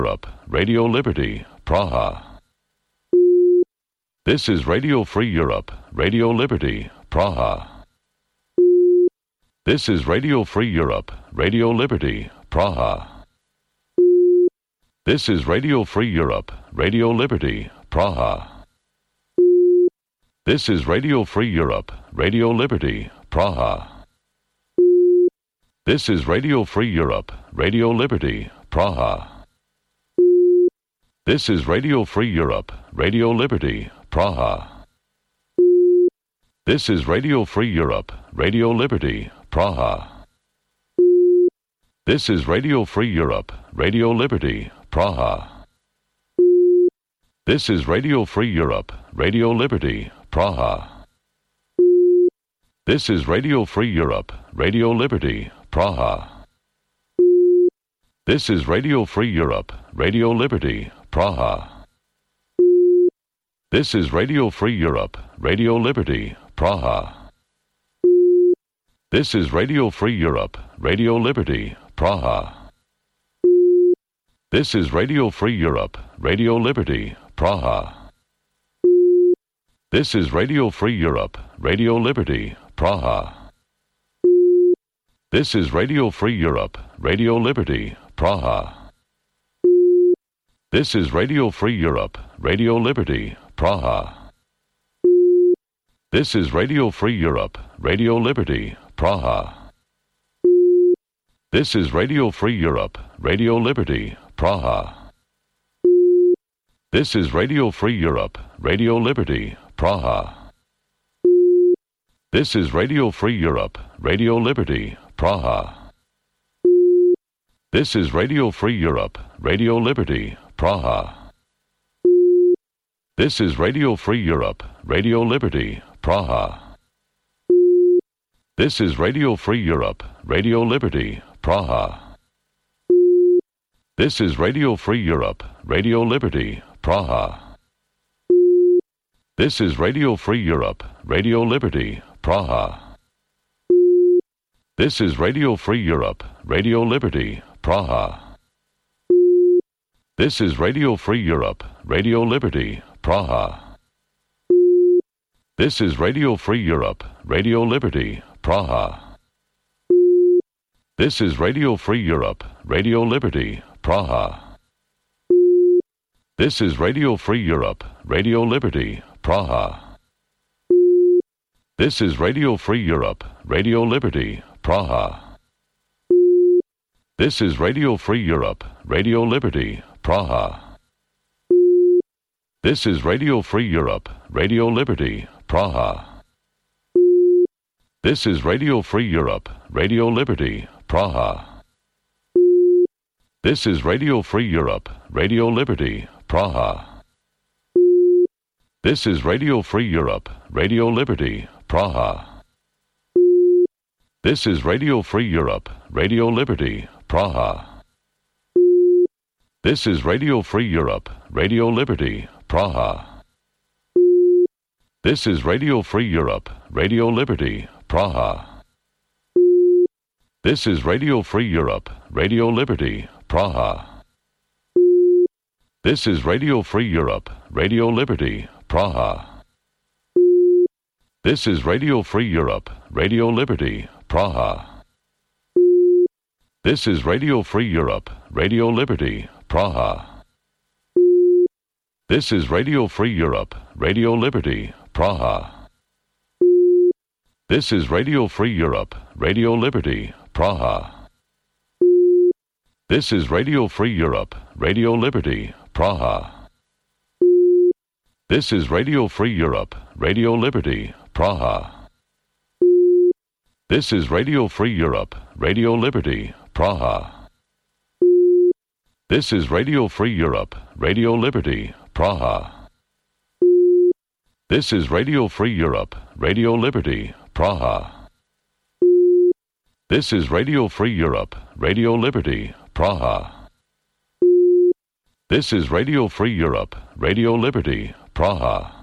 Europe, Radio Liberty, Praha. This is Radio Free Europe, Radio Liberty, Praha. This is Radio Free Europe, Radio Liberty, Praha. This is Radio Free Europe, Radio Liberty, Praha. This is Radio Free Europe, Radio Liberty, Praha. This is Radio Free Europe, Radio Liberty, Praha. This is Radio Free Europe, Radio Liberty, Praha. This is Radio Free Europe, Radio Liberty, Praha. This is Radio Free Europe, Radio Liberty, Praha. This is Radio Free Europe, Radio Liberty, Praha. This is Radio Free Europe, Radio Liberty, Praha. This is Radio Free Europe, Radio Liberty, Praha. This is Radio Free Europe, Radio Liberty, Praha. This is Radio Free Europe, Radio Liberty, Praha. This is Radio Free Europe, Radio Liberty, Praha. This is Radio Free Europe, Radio Liberty, Praha. This is Radio Free Europe, Radio Liberty, Praha. This is Radio Free Europe, Radio Liberty, Praha. This is Radio Free Europe, Radio Liberty, Praha. This is Radio Free Europe, Radio Liberty, Praha. This is Radio Free Europe, Radio Liberty, Praha. This is Radio Free Europe, Radio Liberty, Praha. This is Radio Free Europe, Radio Liberty, Praha. This is Radio Free Europe, Radio Liberty, Praha. This is Radio Free Europe, Radio Liberty, Praha. This is Radio Free Europe, Radio Liberty, Praha. This is Radio Free Europe, Radio Liberty, Praha. This is Radio Free Europe, Radio Liberty, Praha. This is Radio Free Europe, Radio Liberty, Praha. This is Radio Free Europe, Radio Liberty, Praha. This is Radio Free Europe, Radio Liberty, Praha. This is Radio Free Europe, Radio Liberty, Praha. This is Radio Free Europe, Radio Liberty, Praha. This is Radio Free Europe, Radio Liberty, Praha. This is Radio Free Europe, Radio Liberty, Praha. This is Radio Free Europe, Radio Liberty, Praha. This is Radio Free Europe, Radio Liberty, Praha. This is Radio Free Europe, Radio Liberty, Praha. This is Radio Free Europe, Radio Liberty, Praha. This is Radio Free Europe, Radio Liberty, Praha. This is Radio Free Europe, Radio Liberty, Praha. This is Radio Free Europe, Radio Liberty, Praha. This is Radio Free Europe, Radio Liberty, Praha. This is Radio Free Europe, Radio Liberty, Praha. This is Radio Free Europe, Radio Liberty, Praha. This is Radio Free Europe, Radio Liberty, Praha. This is Radio Free Europe, Radio Liberty, Praha. This is Radio Free Europe, Radio Liberty, Praha. This is Radio Free Europe, Radio Liberty, Praha. This is Radio Free Europe, Radio Liberty, Praha. This is Radio Free Europe, Radio Liberty, Praha. This is Radio Free Europe, Radio Liberty, Praha. This is Radio Free Europe, Radio Liberty, Praha. This is Radio Free Europe, Radio Liberty, Praha.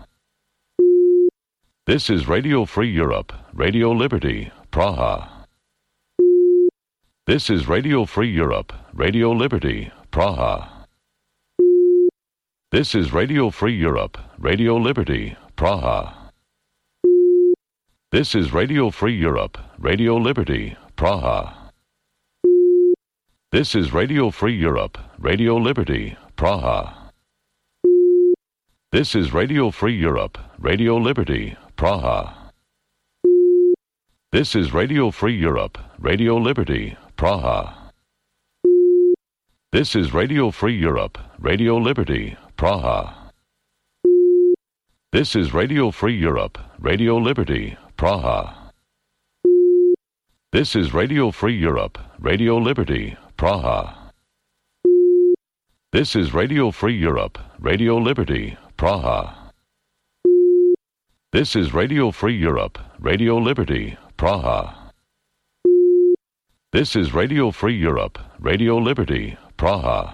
This is Radio Free Europe, Radio Liberty, Praha. This is Radio Free Europe, Radio Liberty, Praha. This is Radio Free Europe, Radio Liberty, Praha. This is Radio Free Europe, Radio Liberty, Praha. This is Radio Free Europe, Radio Liberty, Praha. This is Radio Free Europe, Radio Liberty, Praha. This is Radio Free Europe, Radio Liberty, Praha. This is Radio Free Europe, Radio Liberty, Praha. This is Radio Free Europe, Radio Liberty, Praha. This is Radio Free Europe, Radio Liberty, Praha. This is Radio Free Europe, Radio Liberty, Praha. This is Radio Free Europe, Radio Liberty, Praha. This is Radio Free Europe, Radio Liberty, Praha.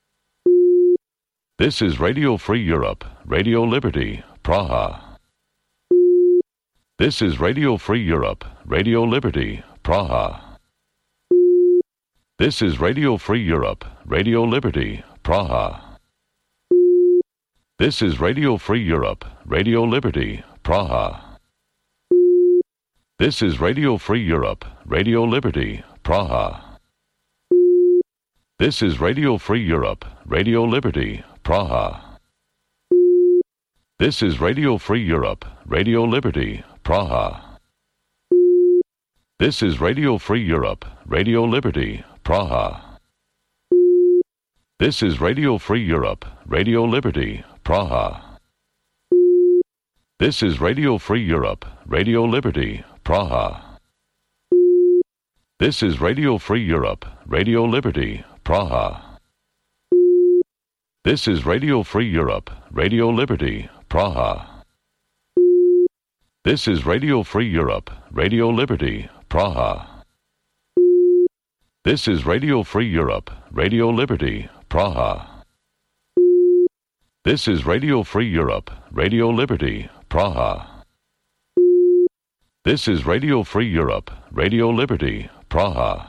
This is Radio Free Europe, Radio Liberty, Praha. This is Radio Free Europe, Radio Liberty, Praha. This is Radio Free Europe, Radio Liberty, Praha. This is Radio Free Europe, Radio Liberty, Praha. This is Radio Free Europe, Radio Liberty, Praha. This is Radio Free Europe, Radio Liberty, Praha. This is Radio Free Europe, Radio Liberty, Praha. This is Radio Free Europe, Radio Liberty, Praha. This is Radio Free Europe, Radio Liberty, Praha. This is Radio Free Europe, Radio Liberty, Praha. This is Radio Free Europe, Radio Liberty, Praha. This is Radio Free Europe, Radio Liberty, Praha. This is Radio Free Europe, Radio Liberty, Praha. This is Radio Free Europe, Radio Liberty, Praha. This is Radio Free Europe, Radio Liberty, Praha. This is Radio Free Europe, Radio Liberty, Praha.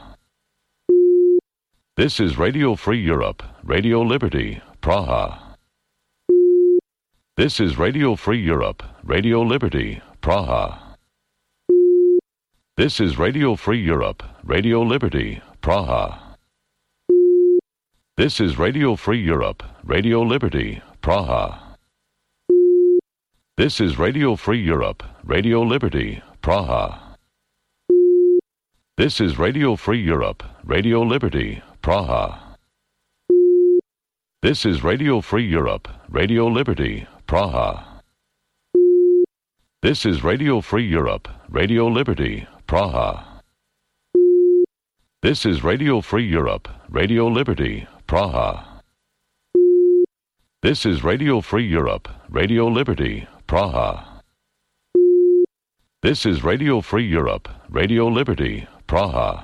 This is Radio Free Europe, Radio Liberty, Praha. This is Radio Free Europe, Radio Liberty, Praha. This is Radio Free Europe, Radio Liberty, Praha. This is Radio Free Europe, Radio Liberty, Praha. This is Radio Free Europe, Radio Liberty, Praha. This is Radio Free Europe, Radio Liberty, Praha. This is Radio Free Europe, Radio Liberty, Praha. This is Radio Free Europe, Radio Liberty, Praha. This is Radio Free Europe, Radio Liberty, Praha. This is Radio Free Europe, Radio Liberty, Praha. This is Radio Free Europe, Radio Liberty, Praha.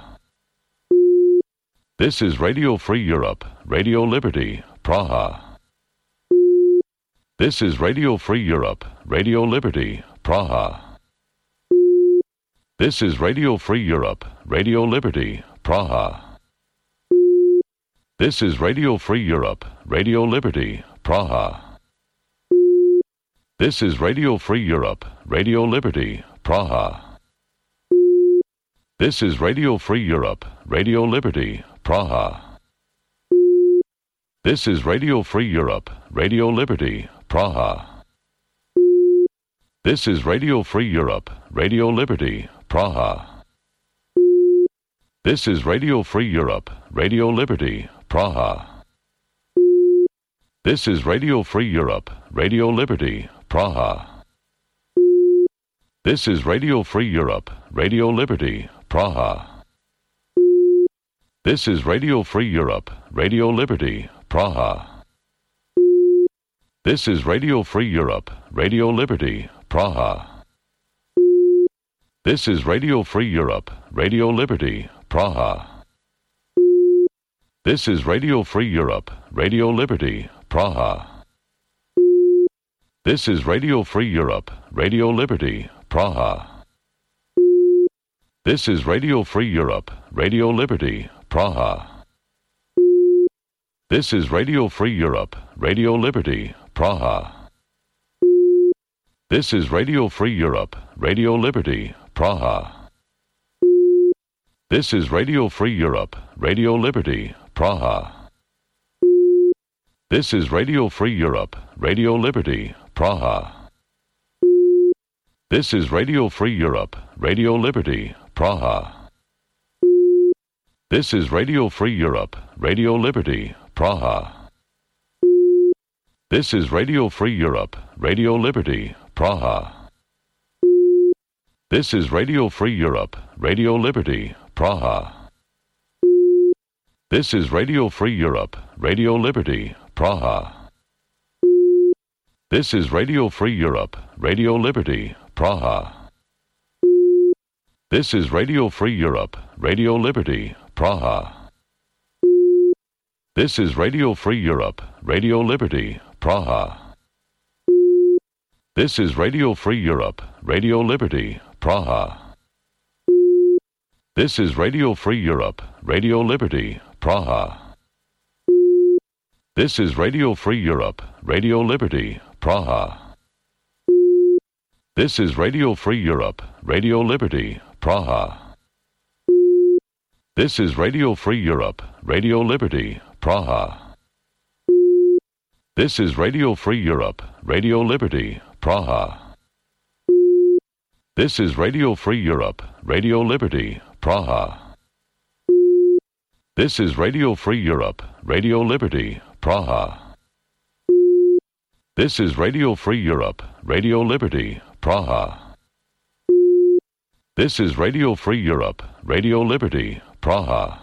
This is Radio Free Europe, Radio Liberty, Praha. This is Radio Free Europe, Radio Liberty, Praha. This is Radio Free Europe, Radio Liberty, Praha. This is Radio Free Europe, Radio Liberty, Praha. This is Radio Free Europe, Radio Liberty, Praha. This is Radio Free Europe, Radio Liberty, Praha. This is Radio Free Europe, Radio Liberty, Praha. This is Radio Free Europe, Radio Liberty, Praha. This is Radio Free Europe, Radio Liberty, Praha. This is Radio Free Europe, Radio Liberty, Praha. This is Radio Free Europe, Radio Liberty, Praha. This is Radio Free Europe, Radio Liberty, Praha. This is Radio Free Europe, Radio Liberty, Praha. This is Radio Free Europe, Radio Liberty, Praha. This is Radio Free Europe, Radio Liberty, Praha. This is Radio Free Europe, Radio Liberty, Praha. This is Radio Free Europe, Radio Liberty, Praha. This is Radio Free Europe, Radio Liberty, Praha. This is Radio Free Europe, Radio Liberty, Praha. This is Radio Free Europe, Radio Liberty, Praha. This is Radio Free Europe, Radio Liberty, Praha. This is Radio Free Europe, Radio Liberty, Praha. This is Radio Free Europe, Radio Liberty, Praha. This is Radio Free Europe, Radio Liberty, Praha. This is Radio Free Europe, Radio Liberty, Praha. This is Radio Free Europe, Radio Liberty, Praha. This is Radio Free Europe, Radio Liberty, Praha. This is Radio Free Europe, Radio Liberty, Praha. This is Radio Free Europe, Radio Liberty, Praha. This is Radio Free Europe, Radio Liberty, Praha. This is Radio Free Europe, Radio Liberty, Praha. This is Radio Free Europe, Radio Liberty, Praha. This is Radio Free Europe, Radio Liberty, Praha. This is Radio Free Europe, Radio Liberty, Praha. This is Radio Free Europe, Radio Liberty, Praha. This is Radio Free Europe, Radio Liberty, Praha. This is Radio Free Europe, Radio Liberty, Praha. This is Radio Free Europe, Radio Liberty, Praha. This is Radio Free Europe, Radio Liberty, Praha.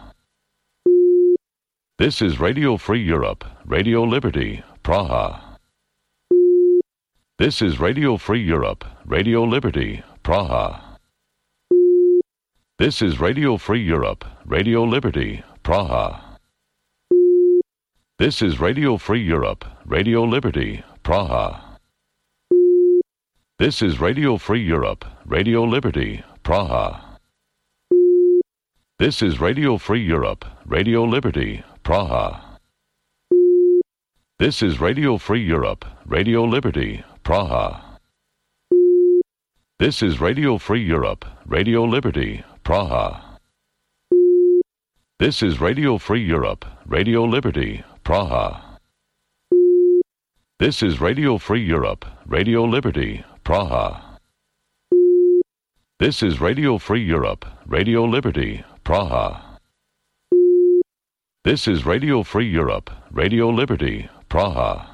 This is Radio Free Europe, Radio Liberty, Praha. This is Radio Free Europe, Radio Liberty, Praha. This is Radio Free Europe, Radio Liberty, Praha. This is Radio Free Europe, Radio Liberty, Praha. This is Radio Free Europe, Radio Liberty, Praha. This is Radio Free Europe, Radio Liberty, Praha. This is Radio Free Europe, Radio Liberty, Praha. This is Radio Free Europe, Radio Liberty, Praha. This is Radio Free Europe, Radio Liberty, Praha. This is Radio Free Europe, Radio Liberty, Praha. This is Radio Free Europe, Radio Liberty, Praha. This is Radio Free Europe, Radio Liberty, Praha.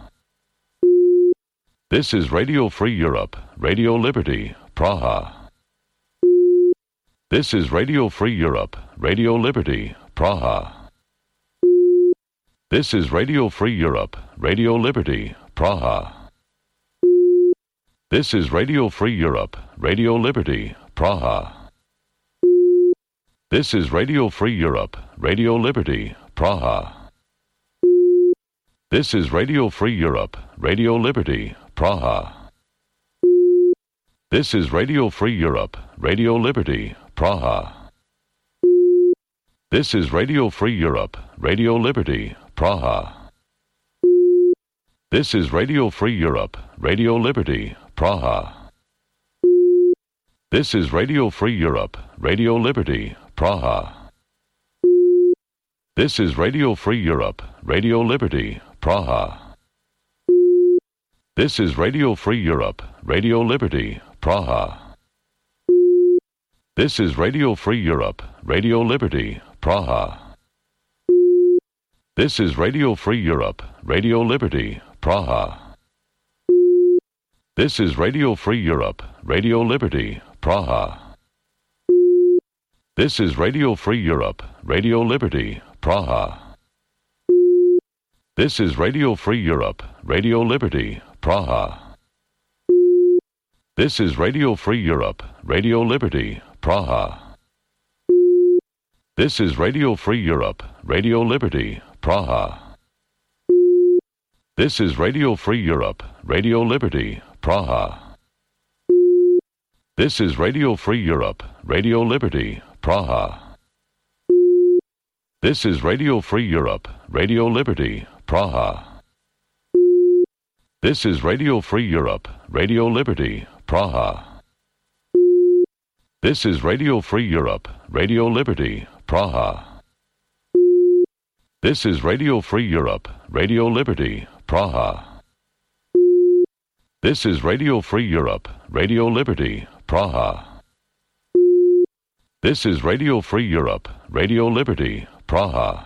This is Radio Free Europe, Radio Liberty, Praha. This is Radio Free Europe, Radio Liberty, Praha. This is Radio Free Europe, Radio Liberty, Praha. This is Radio Free Europe, Radio Liberty, Praha. This is Radio Free Europe, Radio Liberty, Praha. This is Radio Free Europe, Radio Liberty, Praha. This is Radio Free Europe, Radio Liberty, Praha. This is Radio Free Europe, Radio Liberty, Praha. This is Radio Free Europe, Radio Liberty, Praha. This is Radio Free Europe, Radio Liberty, Praha. This is Radio Free Europe, Radio Liberty, Praha. This is Radio Free Europe, Radio Liberty, Praha. This is Radio Free Europe, Radio Liberty, Praha. This is Radio Free Europe, Radio Liberty, Praha. This is Radio Free Europe, Radio Liberty, Praha. This is Radio Free Europe, Radio Liberty, Praha. This is Radio Free Europe, Radio Liberty, Praha. This is Radio Free Europe, Radio Liberty, Praha. This is Radio Free Europe, Radio Liberty, Praha. This is Radio Free Europe, Radio Liberty, Praha. This is Radio Free Europe, Radio Liberty, Praha. This is Radio Free Europe, Radio Liberty, Praha. This is Radio Free Europe, Radio Liberty, Praha. This is Radio Free Europe, Radio Liberty, Praha. This is Radio Free Europe, Radio Liberty, Praha. This is Radio Free Europe, Radio Liberty, Praha. This is Radio Free Europe, Radio Liberty, Praha.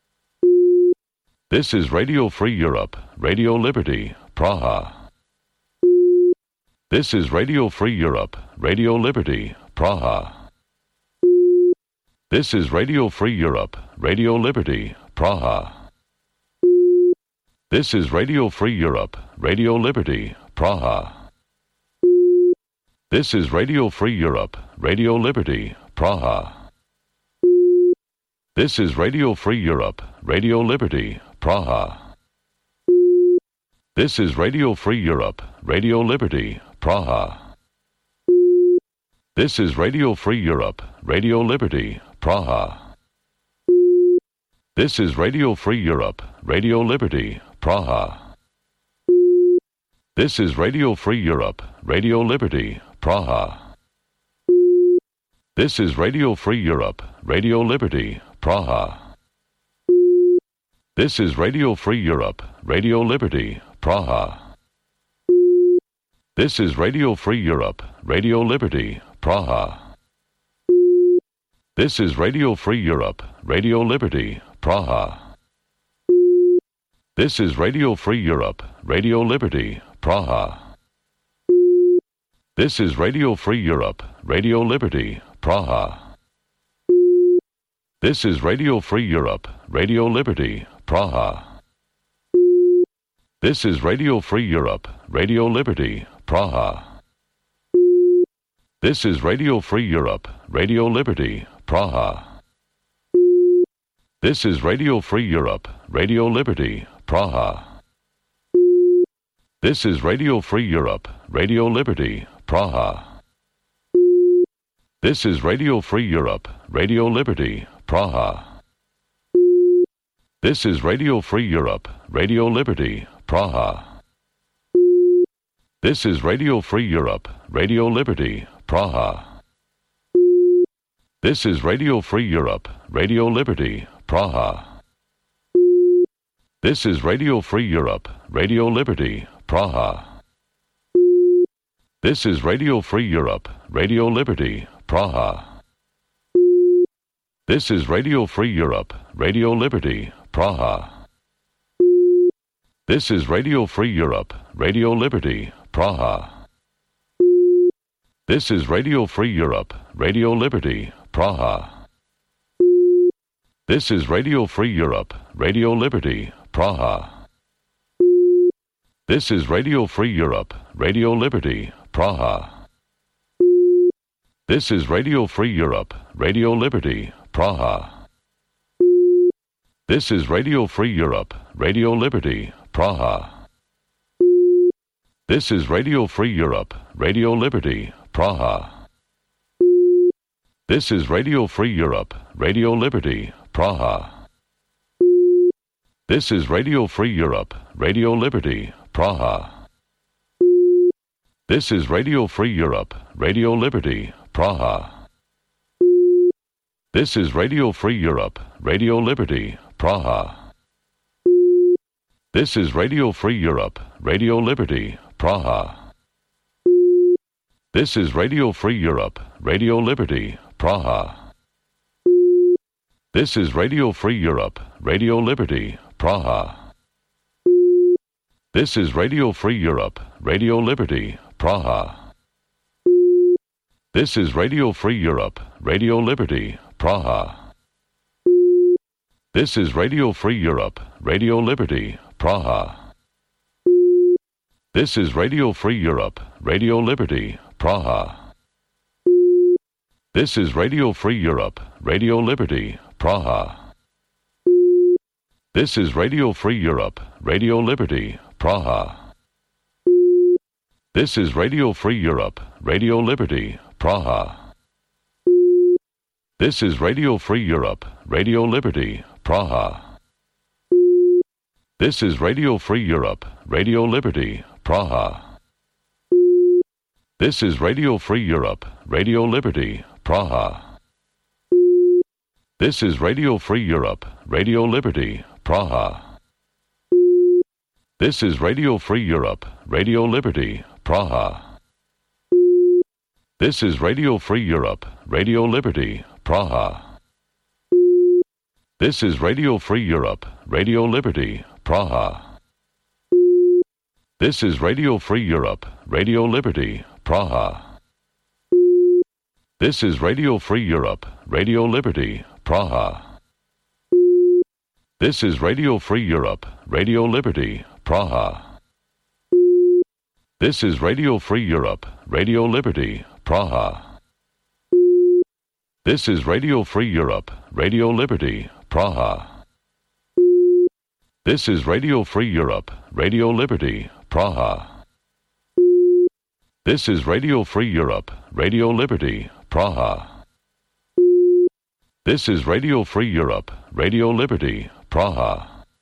This is Radio Free Europe, Radio Liberty, Praha. This is Radio Free Europe, Radio Liberty, Praha. This is Radio Free Europe, Radio Liberty, Praha. This is Radio Free Europe, Radio Liberty, Praha. This is Radio Free Europe, Radio Liberty, Praha. This is Radio Free Europe, Radio Liberty, Praha. This is Radio Free Europe, Radio Liberty, Praha. This is Radio Free Europe, Radio Liberty, Praha. This is Radio Free Europe, Radio Liberty, Praha. This is Radio Free Europe, Radio Liberty, Praha. This is Radio Free Europe, Radio Liberty, Praha. This is Radio Free Europe, Radio Liberty, Praha. This is Radio Free Europe, Radio Liberty, Praha. This is Radio Free Europe, Radio Liberty, Praha. This is Radio Free Europe, Radio Liberty, Praha. This is Radio Free Europe, Radio Liberty, Praha. This is Radio Free Europe, Radio Liberty, Praha. This is Radio Free Europe, Radio Liberty, Praha. This is Radio Free Europe, Radio Liberty, Praha. This is Radio Free Europe, Radio Liberty, Praha. This is Radio Free Europe, Radio Liberty, Praha. This is Radio Free Europe, Radio Liberty, Praha. This is Radio Free Europe, Radio Liberty, Praha. This is Radio Free Europe, Radio Liberty, Praha. This is Radio Free Europe, Radio Liberty, Praha. This is Radio Free Europe, Radio Liberty, Praha. This is Radio Free Europe, Radio Liberty, Praha. This is Radio Free Europe, Radio Liberty, Praha. This is Radio Free Europe, Radio Liberty, Praha. This is Radio Free Europe, Radio Liberty, Praha. This is Radio Free Europe, Radio Liberty, Praha. This is Radio Free Europe, Radio Liberty, Praha. This is Radio Free Europe, Radio Liberty, Praha. This is Radio Free Europe, Radio Liberty, Praha. This is Radio Free Europe, Radio Liberty, Praha. This is Radio Free Europe, Radio Liberty, Praha. This is Radio Free Europe, Radio Liberty, Praha. This is Radio Free Europe, Radio Liberty, Praha. This is Radio Free Europe, Radio Liberty, Praha. This is Radio Free Europe, Radio Liberty, Praha. This is Radio Free Europe, Radio Liberty, Praha. This is Radio Free Europe, Radio Liberty, Praha. This is Radio Free Europe, Radio Liberty, Praha. This is Radio Free Europe, Radio Liberty, Praha. This is Radio Free Europe, Radio Liberty, Praha. This is Radio Free Europe, Radio Liberty, Praha. This is Radio Free Europe, Radio Liberty, Praha. This is Radio Free Europe, Radio Liberty, Praha. This is Radio Free Europe, Radio Liberty, Praha. This is Radio Free Europe, Radio Liberty, Praha. This is Radio Free Europe, Radio Liberty, Praha. This is Radio Free Europe, Radio Liberty, Praha. This is Radio Free Europe, Radio Liberty, Praha. This is Radio Free Europe, Radio Liberty, Praha. This is Radio Free Europe, Radio Liberty, Praha. This is Radio Free Europe, Radio Liberty, Praha. This is Radio Free Europe, Radio Liberty, Praha. This is Radio Free Europe, Radio Liberty, Praha. This is Radio Free Europe, Radio Liberty, Praha. This is Radio Free Europe, Radio Liberty, Praha. This is Radio Free Europe, Radio Liberty, Praha. This is Radio Free Europe, Radio Liberty, Praha. This is Radio Free Europe, Radio Liberty, Praha. This is Radio Free Europe, Radio Liberty, Praha.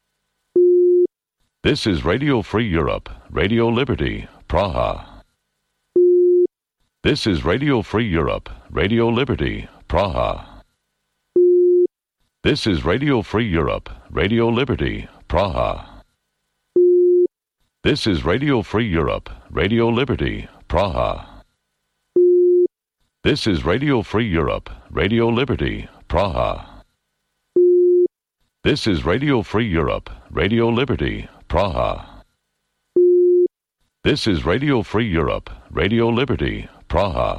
This is Radio Free Europe, Radio Liberty, Praha. This is Radio Free Europe, Radio Liberty, Praha. This is Radio Free Europe, Radio Liberty, Praha. This is Radio Free Europe, Radio Liberty, Praha. This is Radio Free Europe, Radio Liberty, Praha. This is Radio Free Europe, Radio Liberty, Praha. This is Radio Free Europe, Radio Liberty, Praha.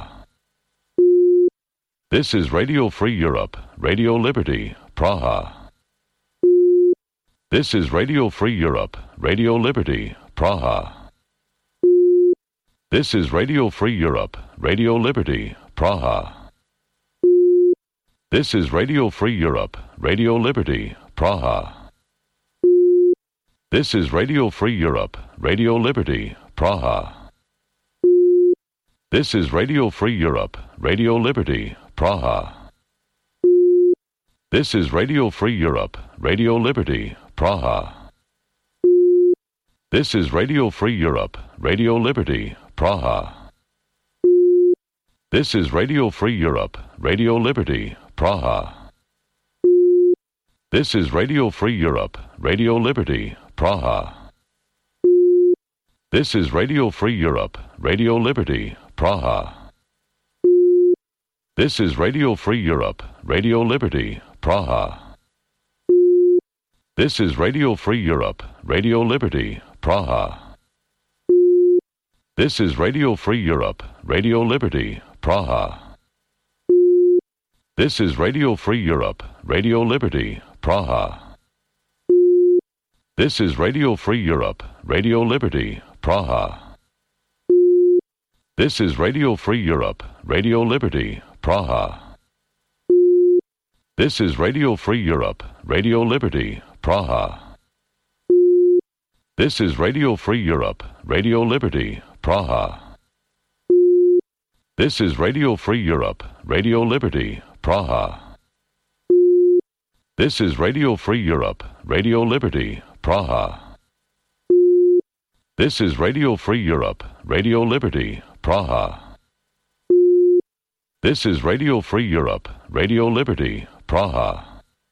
This is Radio Free Europe, Radio Liberty, Praha. This is Radio Free Europe, Radio Liberty, Praha. This is Radio Free Europe, Radio Liberty, Praha. This is Radio Free Europe, Radio Liberty, Praha. This is Radio Free Europe, Radio Liberty, Praha. This is Radio Free Europe, Radio Liberty, Praha. This is Radio Free Europe, Radio Liberty, Praha. This is Radio Free Europe, Radio Liberty, Praha. This is Radio Free Europe, Radio Liberty, Praha. This is Radio Free Europe, Radio Liberty, Praha. This is Radio Free Europe, Radio Liberty, Praha. This is Radio Free Europe, Radio Liberty, Praha. This is Radio Free Europe, Radio Liberty, Praha. This is Radio Free Europe, Radio Liberty, Praha. This is Radio Free Europe, Radio Liberty, Praha. This is Radio Free Europe, Radio Liberty, Praha. This is Radio Free Europe, Radio Liberty, Praha. This is Radio Free Europe, Radio Liberty, Praha. This is Radio Free Europe, Radio Liberty, Praha. This is Radio Free Europe, Radio Liberty, Praha. This is Radio Free Europe, Radio Liberty, Praha. This is Radio Free Europe, Radio Liberty, Praha. This is Radio Free Europe, Radio Liberty, Praha.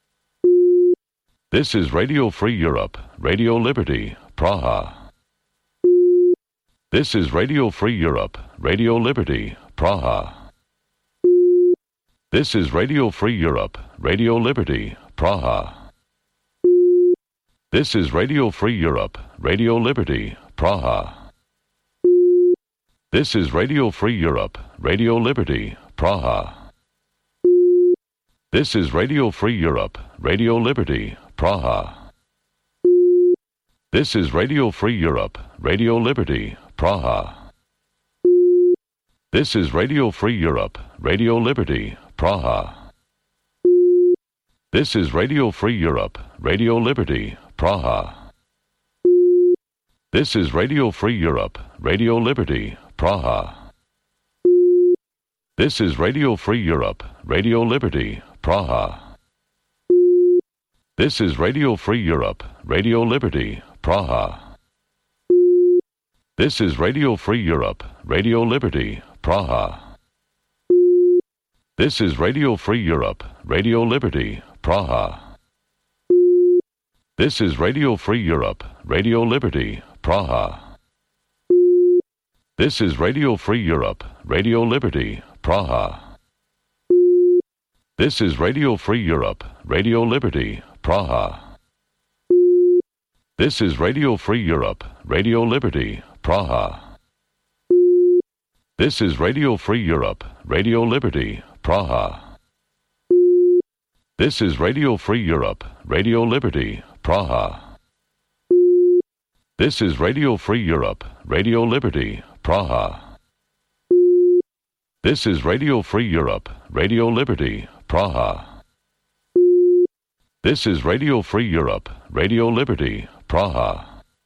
This is Radio Free Europe, Radio Liberty, Praha. This is Radio Free Europe, Radio Liberty, Praha. This is Radio Free Europe, Radio Liberty, Praha. This is Radio Free Europe, Radio Liberty, Praha. This is Radio Free Europe, Radio Liberty, Praha. This is Radio Free Europe, Radio Liberty, Praha. This is Radio Free Europe, Radio Liberty, Praha. This is Radio Free Europe, Radio Liberty, Praha. This is Radio Free Europe, Radio Liberty, Praha. This is Radio Free Europe, Radio Liberty, Praha. This is Radio Free Europe, Radio Liberty, Praha. This is Radio Free Europe, Radio Liberty, Praha. This is Radio Free Europe, Radio Liberty, Praha. This is Radio Free Europe, Radio Liberty, Praha. This is Radio Free Europe, Radio Liberty, Praha. This is Radio Free Europe, Radio Liberty, Praha. This is Radio Free Europe, Radio Liberty, Praha. This is Radio Free Europe, Radio Liberty, Praha. This is Radio Free Europe, Radio Liberty, Praha. This is Radio Free Europe, Radio Liberty, Praha. This is Radio Free Europe, Radio Liberty, Praha. This is Radio Free Europe, Radio Liberty, Praha. This is Radio Free Europe, Radio Liberty, Praha.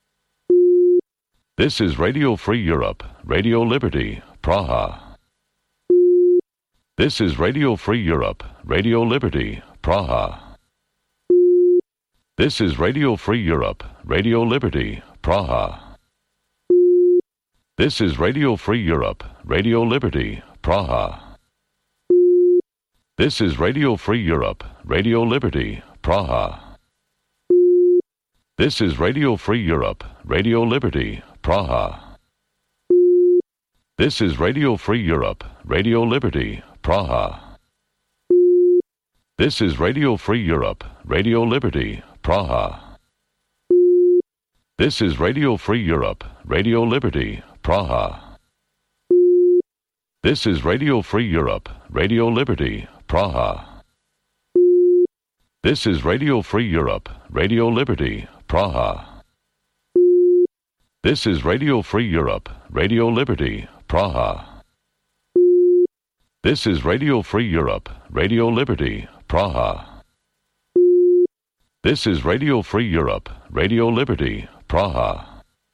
This is Radio Free Europe, Radio Liberty, Praha. This is Radio Free Europe, Radio Liberty, Praha. This is Radio Free Europe, Radio Liberty, Praha. This is Radio Free Europe, Radio Liberty, Praha. This is Radio Free Europe, Radio Liberty, Praha. This is Radio Free Europe, Radio Liberty, Praha. This is Radio Free Europe, Radio Liberty, Praha. This is Radio Free Europe, Radio Liberty, Praha. This is Radio Free Europe, Radio Liberty, Praha. This is Radio Free Europe, Radio Liberty, Praha. This is Radio Free Europe, Radio Liberty, Praha. This is Radio Free Europe, Radio Liberty, Praha. This is Radio Free Europe, Radio Liberty, Praha. This is Radio Free Europe, Radio Liberty, Praha.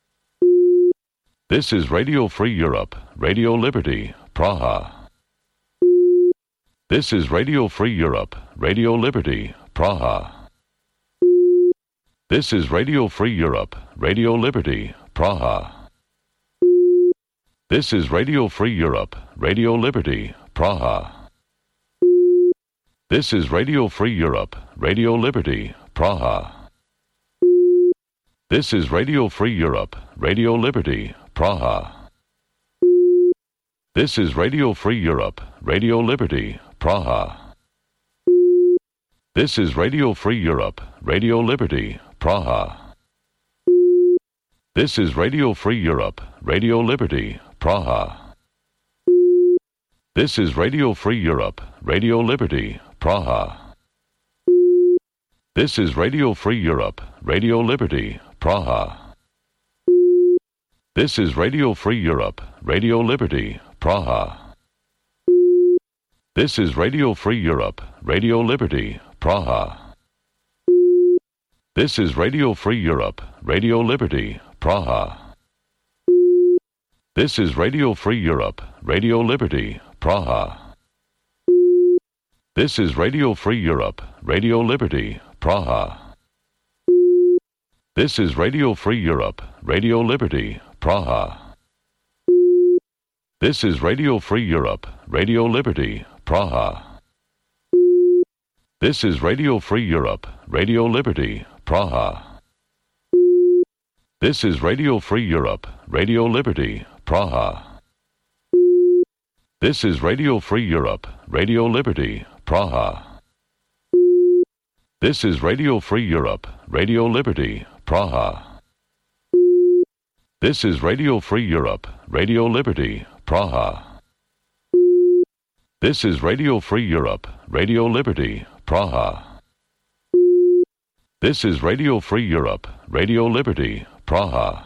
This is Radio Free Europe, Radio Liberty, Praha. This is Radio Free Europe, Radio Liberty, Praha. This is Radio Free Europe, Radio Liberty, Praha. This is Radio Free Europe, Radio Liberty, Praha. This is Radio Free Europe, Radio Liberty, Praha. This is Radio Free Europe, Radio Liberty, Praha. This is Radio Free Europe, Radio Liberty, Praha. This is Radio Free Europe, Radio Liberty, Praha. This is Radio Free Europe, Radio Liberty, Praha. This is Radio Free Europe, Radio Liberty, Praha. This is Radio Free Europe, Radio Liberty, Praha. This is Radio Free Europe, Radio Liberty, Praha. This is Radio Free Europe, Radio Liberty, Praha. This is Radio Free Europe, Radio Liberty, Praha. This is Radio Free Europe, Radio Liberty, Praha. This is Radio Free Europe, Radio Liberty, Praha. This is Radio Free Europe, Radio Liberty, Praha. This is Radio Free Europe, Radio Liberty, Praha. This is Radio Free Europe, Radio Liberty, Praha. This is Radio Free Europe, Radio Liberty, Praha. This is Radio Free Europe, Radio Liberty, Praha. This is Radio Free Europe, Radio Liberty, Praha. This is Radio Free Europe, Radio Liberty, Praha. This is Radio Free Europe, Radio Liberty, Praha. This is Radio Free Europe, Radio Liberty, Praha.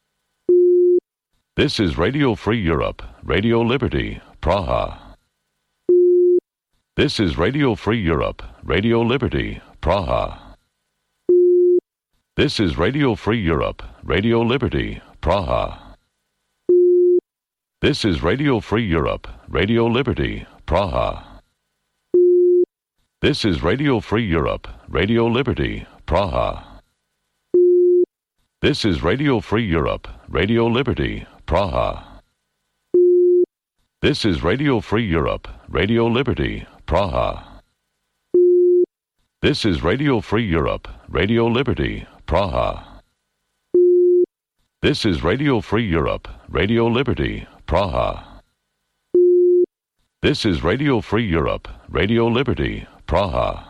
This is Radio Free Europe, Radio Liberty, Praha. This is Radio Free Europe, Radio Liberty, Praha. This is Radio Free Europe, Radio Liberty, Praha. This is Radio Free Europe, Radio Liberty, Praha. This is Radio Free Europe, Radio Liberty, Praha. This is Radio Free Europe, Radio Liberty, Praha. This is Radio Free Europe, Radio Liberty, Praha. This is Radio Free Europe, Radio Liberty, Praha. This is Radio Free Europe, Radio Liberty, Praha. This is Radio Free Europe, Radio Liberty, Praha.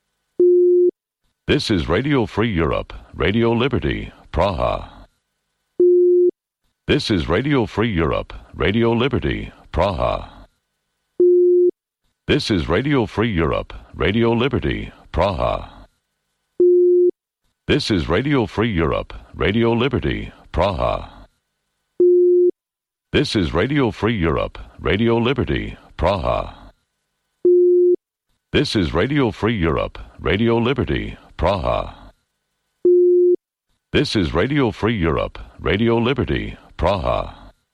This is Radio Free Europe, Radio Liberty, Praha. This is Radio Free Europe, Radio Liberty, Praha. This is Radio Free Europe, Radio Liberty, Praha. This is Radio Free Europe, Radio Liberty, Praha. This is Radio Free Europe, Radio Liberty, Praha. This is Radio Free Europe, Radio Liberty, Praha. This is Radio Free Europe, Radio Liberty, Praha.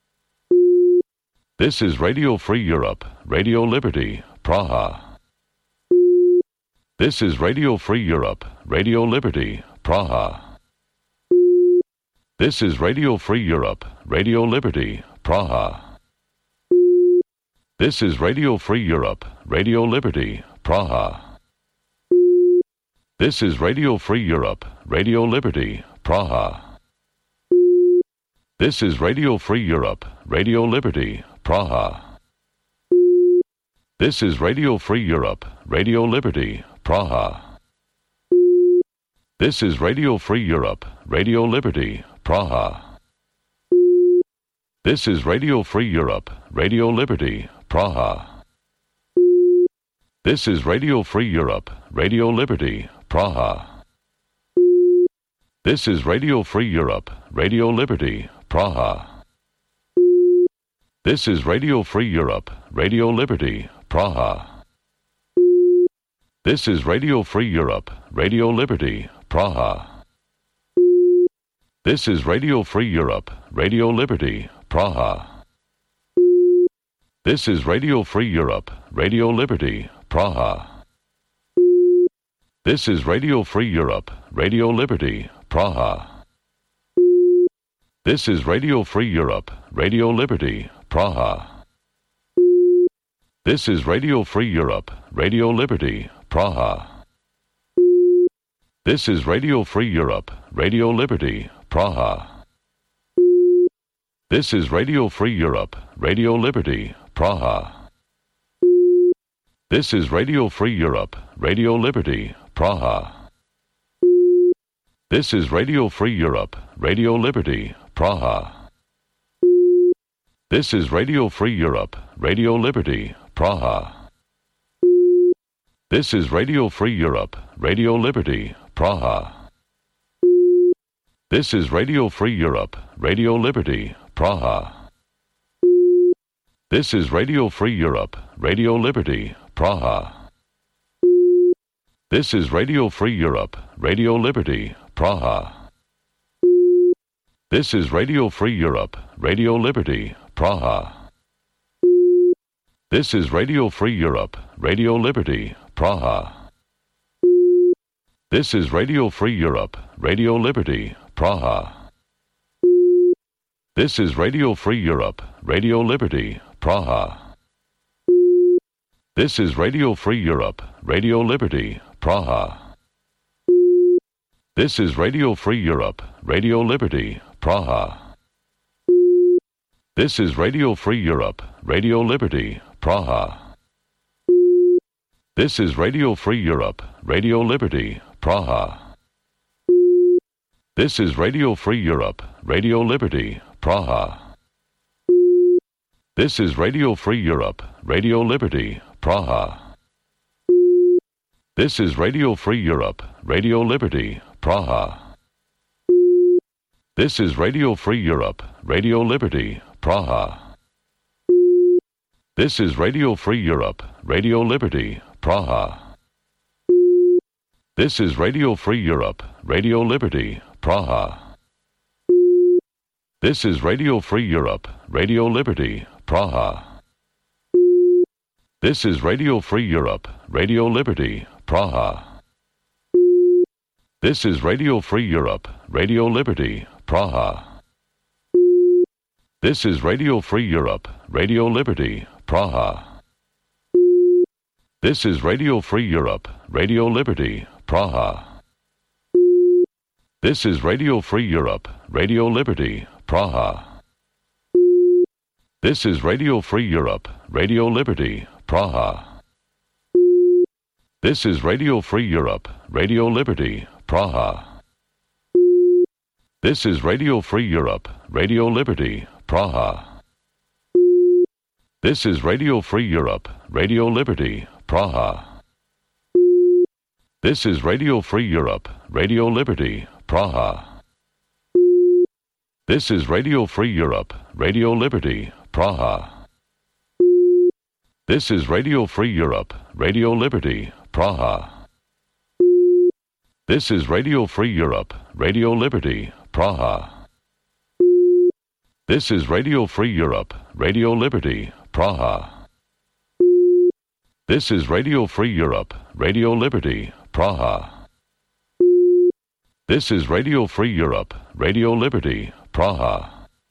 This is Radio Free Europe, Radio Liberty, Praha. This is Radio Free Europe, Radio Liberty, Praha. This is Radio Free Europe, Radio Liberty, Praha. This is Radio Free Europe, Radio Liberty, Praha. This is Radio Free Europe, Radio Liberty, Praha. This is Radio Free Europe, Radio Liberty, Praha. This is Radio Free Europe, Radio Liberty, Praha. This is Radio Free Europe, Radio Liberty, Praha. This is Radio Free Europe, Radio Liberty, Praha. This is Radio Free Europe, Radio Liberty, Praha. This is Radio Free Europe, Radio Liberty, Praha. This is Radio Free Europe, Radio Liberty, Praha. This is Radio Free Europe, Radio Liberty, Praha. This is Radio Free Europe, Radio Liberty, Praha. This is Radio Free Europe, Radio Liberty, Praha. This is Radio Free Europe, Radio Liberty, Praha. This is Radio Free Europe, Radio Liberty, Praha. This is Radio Free Europe, Radio Liberty, Praha. This is Radio Free Europe, Radio Liberty, Praha. This is Radio Free Europe, Radio Liberty, Praha. This is Radio Free Europe, Radio Liberty, Praha. This is Radio Free Europe, Radio Liberty, Praha. This is Radio Free Europe, Radio Liberty, Praha. This is Radio Free Europe, Radio Liberty, Praha. This is Radio Free Europe, Radio Liberty, Praha. This is Radio Free Europe, Radio Liberty, Praha. This is Radio Free Europe, Radio Liberty, Praha. This is Radio Free Europe, Radio Liberty, Praha. This is Radio Free Europe, Radio Liberty, Praha. This is Radio Free Europe, Radio Liberty, Praha. This is Radio Free Europe, Radio Liberty, Praha. This is Radio Free Europe, Radio Liberty, Praha. This is Radio Free Europe, Radio Liberty, Praha. This is Radio Free Europe, Radio Liberty, Praha. This is Radio Free Europe, Radio Liberty, Praha. This is Radio Free Europe, Radio Liberty, Praha. This is Radio Free Europe, Radio Liberty, Praha. This is Radio Free Europe, Radio Liberty, Praha. This is Radio Free Europe, Radio Liberty, Praha. This is Radio Free Europe, Radio Liberty, Praha. This is Radio Free Europe, Radio Liberty, Praha. This is Radio Free Europe, Radio Liberty, Praha. This is Radio Free Europe, Radio Liberty, Praha. This is Radio Free Europe, Radio Liberty, Praha. This is Radio Free Europe, Radio Liberty, Praha. This is Radio Free Europe, Radio Liberty, Praha. This is Radio Free Europe, Radio Liberty, Praha. This is Radio Free Europe, Radio Liberty, Praha. This is Radio Free Europe, Radio Liberty, Praha. This is Radio Free Europe, Radio Liberty, Praha. This is Radio Free Europe, Radio Liberty, Praha. This is Radio Free Europe, Radio Liberty, Praha. This is Radio Free Europe, Radio Liberty, Praha. This is Radio Free Europe, Radio Liberty, Praha. This is Radio Free Europe, Radio Liberty, Praha. This is Radio Free Europe, Radio Liberty, Praha. This is Radio Free Europe, Radio Liberty, Praha. This is Radio Free Europe, Radio Liberty, Praha.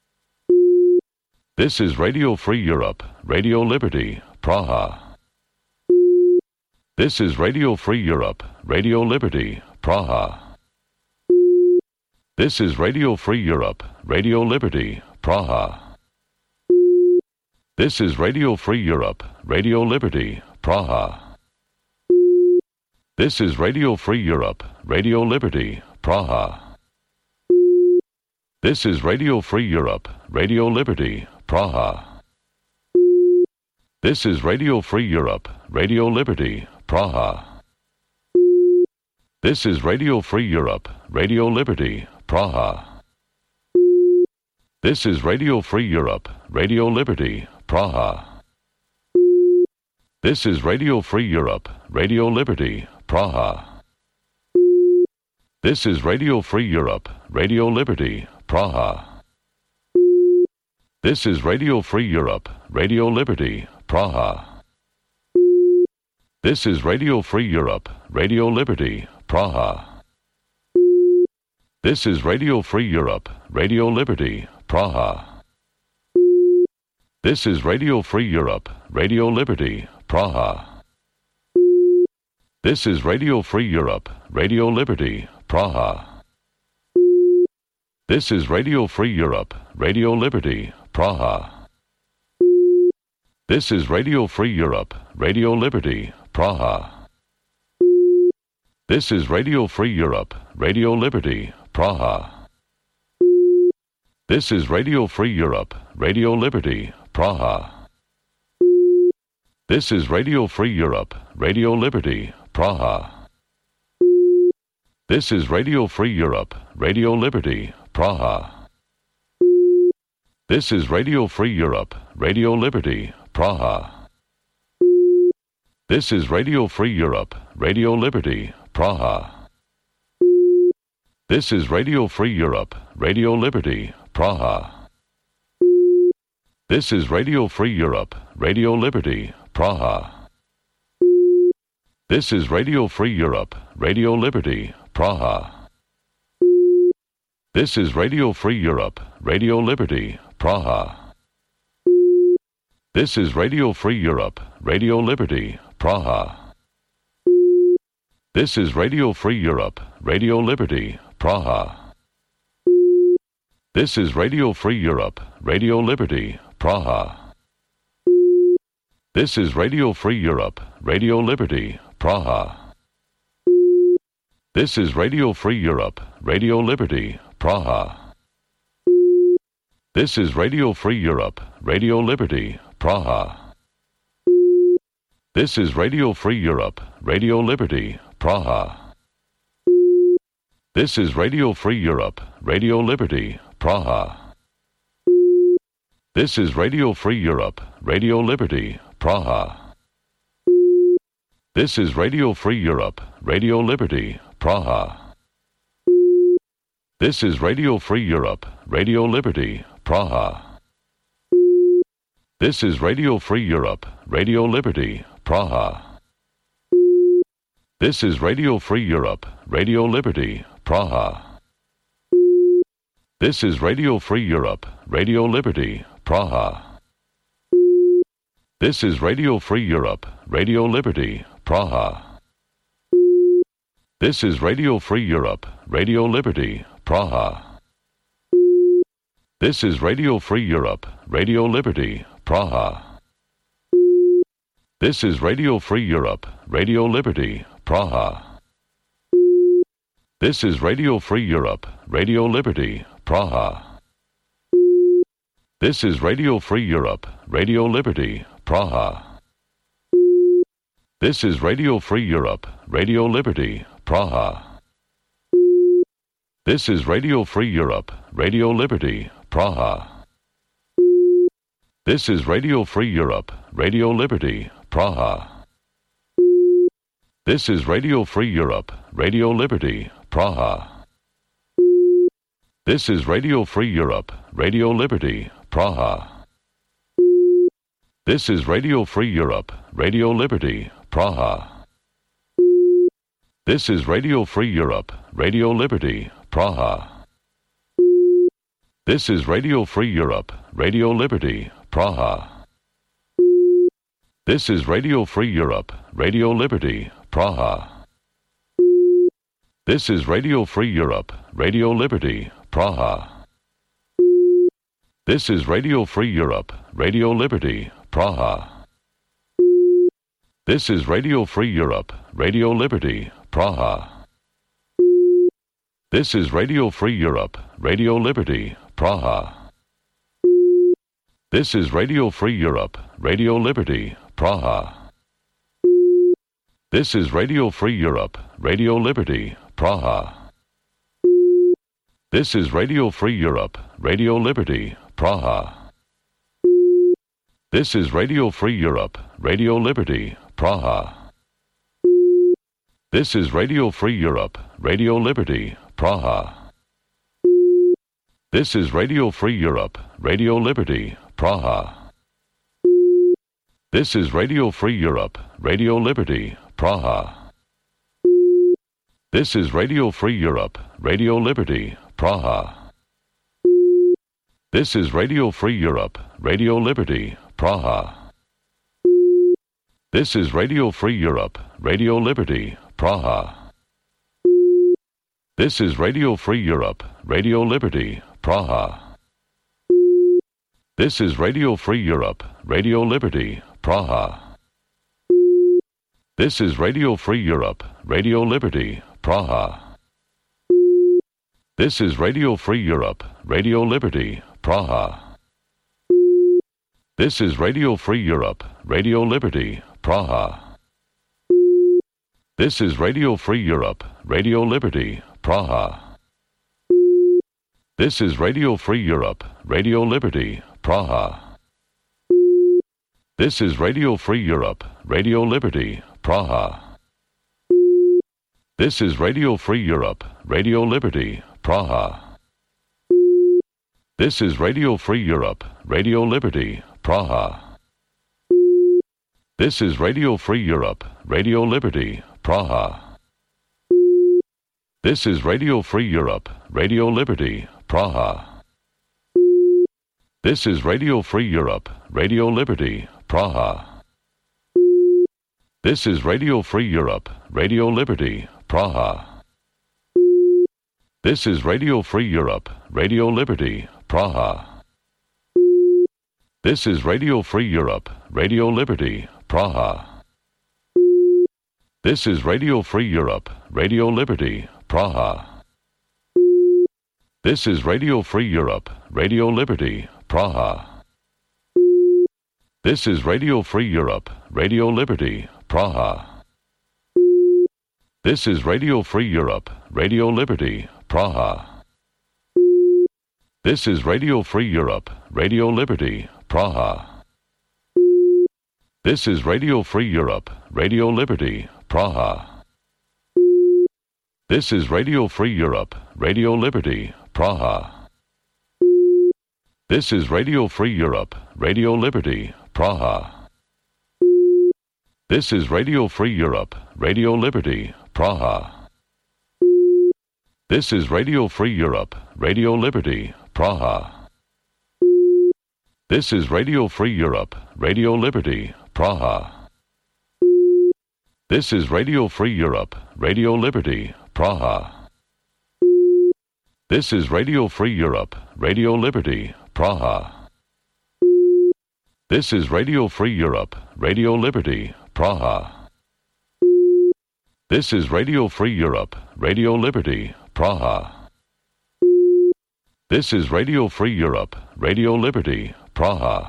This is Radio Free Europe, Radio Liberty, Praha. This is Radio Free Europe, Radio Liberty, Praha. This is Radio Free Europe, Radio Liberty, Praha. This is Radio Free Europe, Radio Liberty, Praha. This is Radio Free Europe, Radio Liberty, Praha. This is Radio Free Europe, Radio Liberty, Praha. This is Radio Free Europe, Radio Liberty, Praha. This is Radio Free Europe, Radio Liberty, Praha. This is Radio Free Europe, Radio Liberty, Praha. This is Radio Free Europe, Radio Liberty, Praha. This is Radio Free Europe, Radio Liberty, Praha. This is Radio Free Europe, Radio Liberty, Praha. This is Radio Free Europe, Radio Liberty, Praha. This is Radio Free Europe, Radio Liberty, Praha. This is Radio Free Europe, Radio Liberty, Praha. This is Radio Free Europe, Radio Liberty, Praha. This is Radio Free Europe, Radio Liberty, Praha. This is Radio Free Europe, Radio Liberty, Praha. This is Radio Free Europe, Radio Liberty, Praha. This is Radio Free Europe, Radio Liberty, Praha. This is Radio Free Europe, Radio Liberty, Praha. This is Radio Free Europe, Radio Liberty, Praha. This is Radio Free Europe, Radio Liberty, Praha. This is Radio Free Europe, Radio Liberty, Praha. This is Radio Free Europe, Radio Liberty, Praha. This is Radio Free Europe, Radio Liberty, Praha. This is Radio Free Europe, Radio Liberty, Praha. This is Radio Free Europe, Radio Liberty, Praha. This is Radio Free Europe, Radio Liberty, Praha. This is Radio Free Europe, Radio Liberty, Praha. This is Radio Free Europe, Radio Liberty, Praha. This is Radio Free Europe, Radio Liberty, Praha. This is Radio Free Europe, Radio Liberty, Praha. This is Radio Free Europe, Radio Liberty, Praha. This is Radio Free Europe, Radio Liberty, Praha. This is Radio Free Europe, Radio Liberty, Praha. This is Radio Free Europe, Radio Liberty, Praha. This is Radio Free Europe, Radio Liberty, Praha. This is Radio Free Europe, Radio Liberty, Praha. This is Radio Free Europe, Radio Liberty, Praha. This is Radio Free Europe, Radio Liberty, Praha. This is Radio Free Europe, Radio Liberty, Praha. This is Radio Free Europe, Radio Liberty, Praha. This is Radio Free Europe, Radio Liberty, Praha. This is Radio Free Europe, Radio Liberty, Praha. This is Radio Free Europe, Radio Liberty, Praha. This is Radio Free Europe, Radio Liberty, Praha. This is Radio Free Europe, Radio Liberty, Praha. This is Radio Free Europe, Radio Liberty, Praha. This is Radio Free Europe, Radio Liberty, Praha. This is Radio Free Europe, Radio Liberty, Praha. This is Radio Free Europe, Radio Liberty, Praha. This is Radio Free Europe, Radio Liberty, Praha. This is Radio Free Europe, Radio Liberty, Praha. This is Radio Free Europe, Radio Liberty, Praha. This is Radio Free Europe, Radio Liberty, Praha. This is Radio Free Europe, Radio Liberty, Praha. This is Radio Free Europe, Radio Liberty, Praha. This is Radio Free Europe, Radio Liberty, Praha. This is Radio Free Europe, Radio Liberty, Praha. This is Radio Free Europe, Radio Liberty, Praha. This is Radio Free Europe, Radio Liberty, Praha. This is Radio Free Europe, Radio Liberty, Praha. This is Radio Free Europe, Radio Liberty, Praha. This is Radio Free Europe, Radio Liberty, Praha. This is Radio Free Europe, Radio Liberty, Praha. This is Radio Free Europe, Radio Liberty, Praha. This is Radio Free Europe, Radio Liberty, Praha. This is Radio Free Europe, Radio Liberty, Praha. This is Radio Free Europe, Radio Liberty, Praha. This is Radio Free Europe, Radio Liberty, Praha. This is Radio Free Europe, Radio Liberty, Praha. This is Radio Free Europe, Radio Liberty, Praha. This is Radio Free Europe, Radio Liberty, Praha. This is Radio Free Europe, Radio Liberty, Praha. This is Radio Free Europe, Radio Liberty, Praha. This is Radio Free Europe, Radio Liberty, Praha. This is Radio Free Europe, Radio Liberty, Praha. This is Radio Free Europe, Radio Liberty, Praha. This is Radio Free Europe, Radio Liberty, Praha. This is Radio Free Europe, Radio Liberty, Praha. This is Radio Free Europe, Radio Liberty, Praha. This is Radio Free Europe, Radio Liberty, Praha. This is Radio Free Europe, Radio Liberty, Praha. This is Radio Free Europe, Radio Liberty, Praha. This is Radio Free Europe, Radio Liberty, Praha. This is Radio Free Europe, Radio Liberty, Praha. This is Radio Free Europe, Radio Liberty, Praha. This is Radio Free Europe, Radio Liberty, Praha. This is Radio Free Europe, Radio Liberty, Praha. This is Radio Free Europe, Radio Liberty, Praha. This is Radio Free Europe, Radio Liberty, Praha. This is Radio Free Europe, Radio Liberty, Praha. This is Radio Free Europe, Radio Liberty, Praha. This is Radio Free Europe, Radio Liberty, Praha. This is Radio Free Europe, Radio Liberty, Praha. This is Radio Free Europe, Radio Liberty, Praha. This is Radio Free Europe, Radio Liberty, Praha. This is Radio Free Europe, Radio Liberty, Praha. This is Radio Free Europe, Radio Liberty, Praha. This is Radio Free Europe, Radio Liberty, Praha. This is Radio Free Europe, Radio Liberty, Praha. This is Radio Free Europe, Radio Liberty, Praha.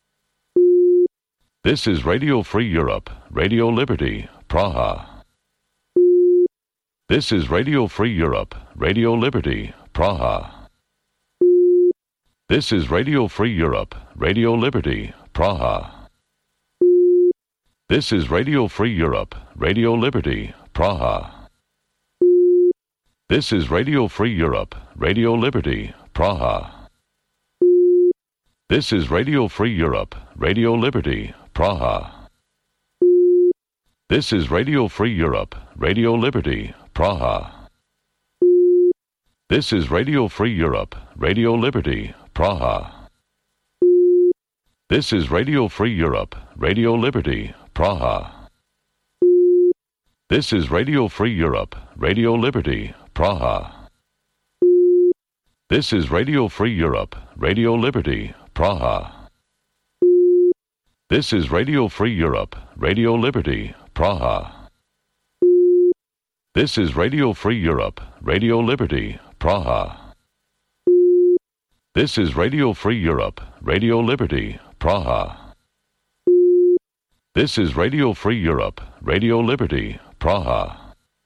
This is Radio Free Europe, Radio Liberty, Praha. This is Radio Free Europe, Radio Liberty, Praha. This is Radio Free Europe, Radio Liberty, Praha. This is Radio Free Europe, Radio Liberty, Praha. This is Radio Free Europe, Radio Liberty, Praha. This is Radio Free Europe, Radio Liberty, Praha. This is Radio Free Europe, Radio Liberty, Praha. This is Radio Free Europe, Radio Liberty, Praha. This is Radio Free Europe, Radio Liberty, Praha. This is Radio Free Europe, Radio Liberty, Praha. This is Radio Free Europe, Radio Liberty, Praha. This is Radio Free Europe, Radio Liberty, Praha. This is Radio Free Europe, Radio Liberty, Praha. This is Radio Free Europe, Radio Liberty, Praha. This is Radio Free Europe, Radio Liberty, Praha.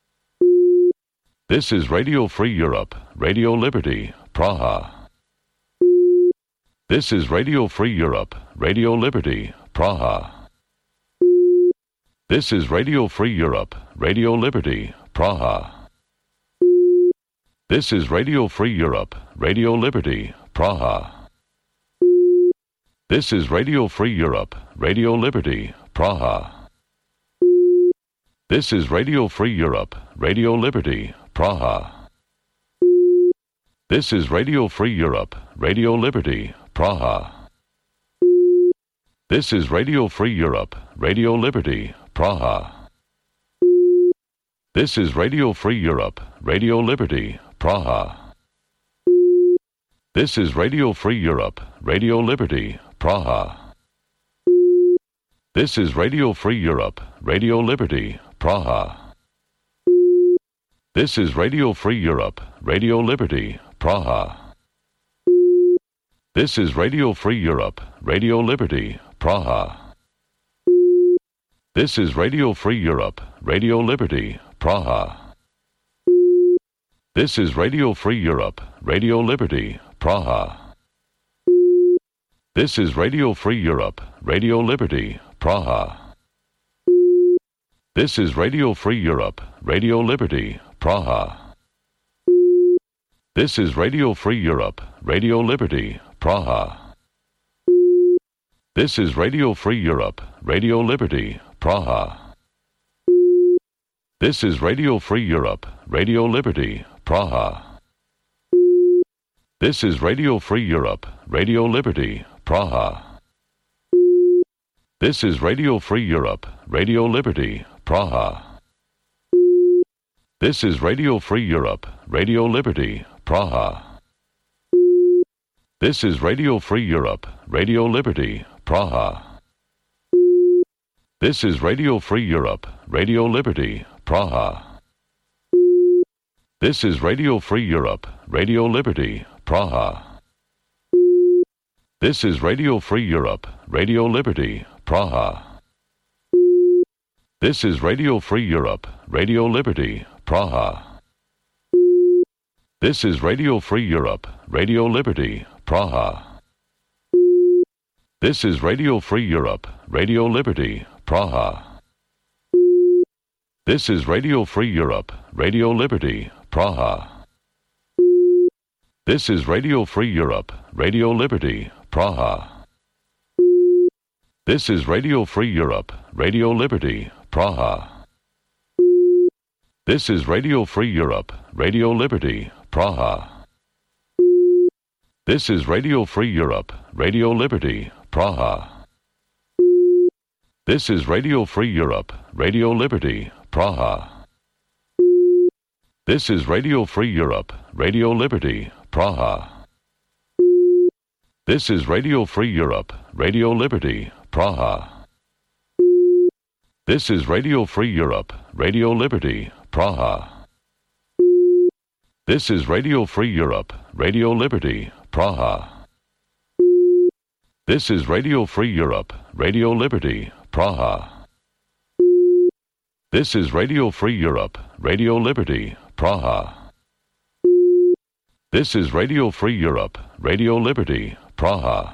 This is Radio Free Europe, Radio Liberty, Praha. This is Radio Free Europe, Radio Liberty, Praha. This is Radio Free Europe, Radio Liberty, Praha. This is Radio Free Europe, Radio Liberty, Praha. This is Radio Free Europe, Radio Liberty, Praha. This is Radio Free Europe, Radio Liberty, Praha. This is Radio Free Europe, Radio Liberty, Praha. This is Radio Free Europe, Radio Liberty, Praha. This is Radio Free Europe, Radio Liberty, Praha. This is Radio Free Europe, Radio Liberty, Praha. This is Radio Free Europe, Radio Liberty, Praha. This is Radio Free Europe, Radio Liberty, Praha. This is Radio Free Europe, Radio Liberty, Praha. This is Radio Free Europe, Radio Liberty, Praha. This is Radio Free Europe, Radio Liberty, Praha. This is Radio Free Europe, Radio Liberty, Praha. This is Radio Free Europe, Radio Liberty, Praha. This is Radio Free Europe, Radio Liberty, Praha. This is Radio Free Europe, Radio Liberty, Praha. This is Radio Free Europe, Radio Liberty, Praha. This is Radio Free Europe, Radio Liberty, Praha. This is Radio Free Europe, Radio Liberty, Praha. This is Radio Free Europe, Radio Liberty, Praha. This is Radio Free Europe, Radio Liberty, Praha. This is Radio Free Europe, Radio Liberty, Praha. This is Radio Free Europe, Radio Liberty, Praha. This is Radio Free Europe, Radio Liberty, Praha. This is Radio Free Europe, Radio Liberty, Praha. This is Radio Free Europe, Radio Liberty, Praha. This is Radio Free Europe, Radio Liberty, Praha. This is Radio Free Europe, Radio Liberty, Praha. This is Radio Free Europe, Radio Liberty, Praha. This is Radio Free Europe, Radio Liberty, Praha. This is Radio Free Europe, Radio Liberty, Praha. This is Radio Free Europe, Radio Liberty, Praha. This is Radio Free Europe, Radio Liberty, Praha. This is Radio Free Europe, Radio Liberty, Praha. This is Radio Free Europe, Radio Liberty, Praha. This is Radio Free Europe, Radio Liberty, Praha. This is Radio Free Europe, Radio Liberty, Praha. This is Radio Free Europe, Radio Liberty, Praha. This is Radio Free Europe, Radio Liberty, Praha. This is Radio Free Europe, Radio Liberty, Praha.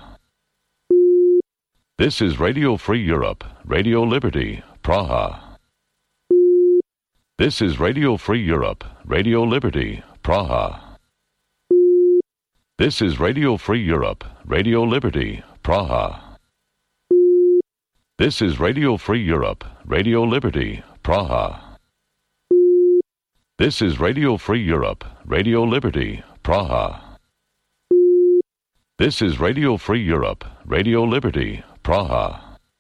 This is Radio Free Europe, Radio Liberty, Praha. This is Radio Free Europe, Radio Liberty, Praha. This is Radio Free Europe, Radio Liberty, Praha. This is Radio Free Europe, Radio Liberty, Praha. This is Radio Free Europe, Radio Liberty, Praha. This is Radio Free Europe, Radio Liberty, Praha.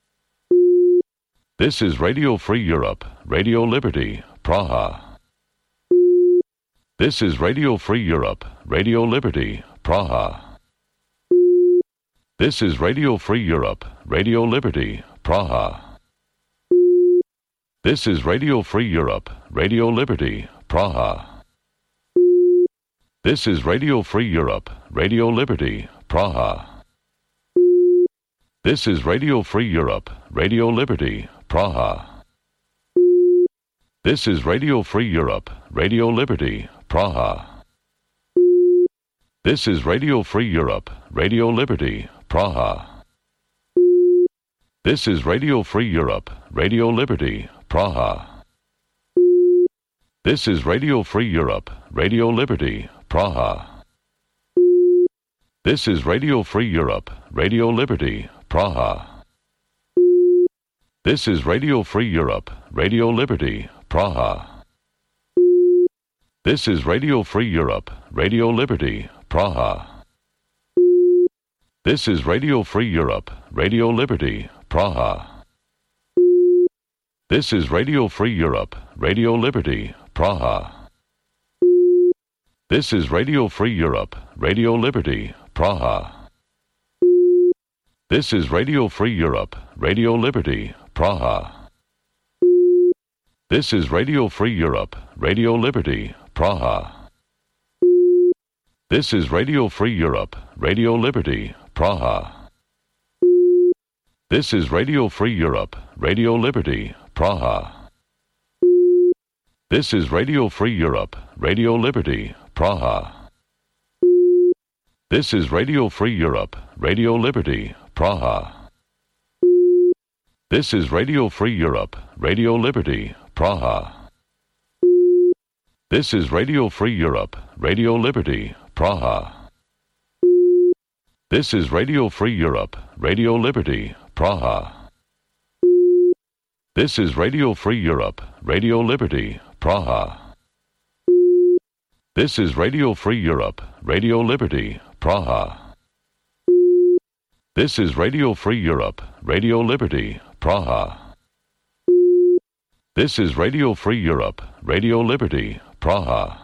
This is Radio Free Europe, Radio Liberty, Praha. This is Radio Free Europe, Radio Liberty, Praha. This is Radio Free Europe, Radio Liberty, Praha. This is Radio Free Europe, Radio Liberty, Praha. This is Radio Free Europe, Radio Liberty, Praha. This is Radio Free Europe, Radio Liberty, Praha. This is Radio Free Europe, Radio Liberty, Praha. This is Radio Free Europe, Radio Liberty, Praha. This is Radio Free Europe, Radio Liberty, Praha. This is Radio Free Europe, Radio Liberty, Praha. This is Radio Free Europe, Radio Liberty, Praha. This is Radio Free Europe, Radio Liberty, Praha. This is Radio Free Europe, Radio Liberty, Praha. This is Radio Free Europe, Radio Liberty, Praha. This is Radio Free Europe, Radio Liberty, Praha. This is Radio Free Europe, Radio Liberty, Praha. This is Radio Free Europe, Radio Liberty, Praha. This is Radio Free Europe, Radio Liberty, Praha. This is Radio Free Europe, Radio Liberty, Praha. This is Radio Free Europe, Radio Liberty, Praha. This is Radio Free Europe, Radio Liberty, Praha. This is Radio Free Europe, Radio Liberty, Praha. This is Radio Free Europe, Radio Liberty, Praha. This is Radio Free Europe, Radio Liberty, Praha. This is Radio Free Europe, Radio Liberty, Praha. This is Radio Free Europe, Radio Liberty, Praha. This is Radio Free Europe, Radio Liberty, Praha. This is Radio Free Europe, Radio Liberty, Praha. This is Radio Free Europe, Radio Liberty, Praha.